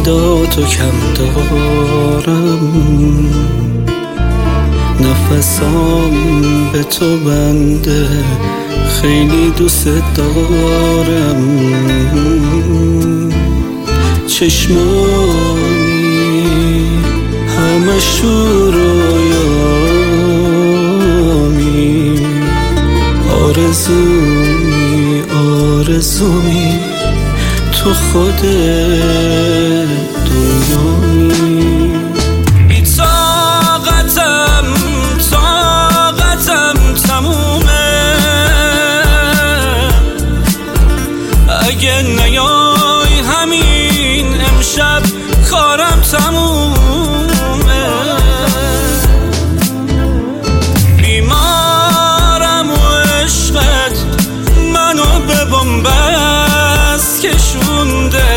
صدا تو کم دارم، نفسام به تو بنده، خیلی دوست دارم. چشمانی همش رویامی، آرزومی آرزومی تو خود دنیایی. بی طاقتم تمومه، اگه نیای همین امشب کارم تمومه. بیمارم و عشقت منو به بن‌بست کشونده،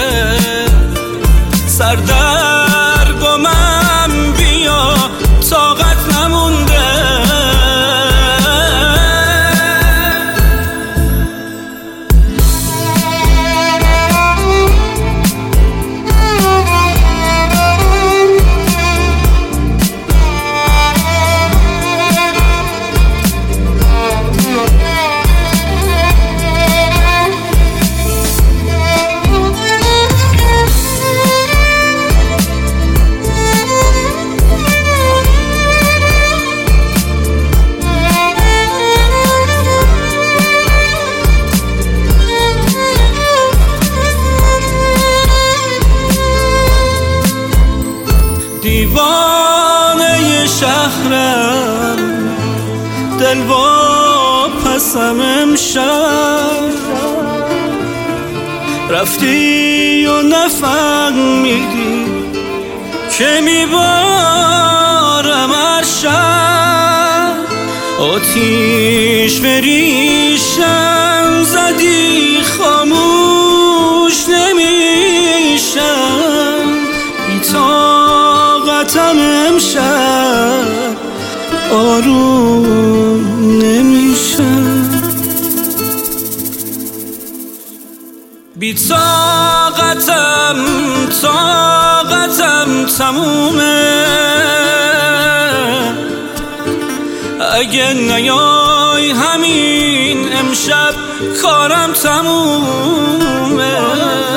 سردرگمم بیا طاقت نمونده. دیوانه شهرم، دل واپسم امشب، رفتی و نفهمیدی که میبارم هر شب. آتیش به ریشم زدی خاموش نمیشم، بی طاقتم امشب آروم نمیشم. بی طاقتم تمومه، اگه نیای همین امشب کارم تمومه.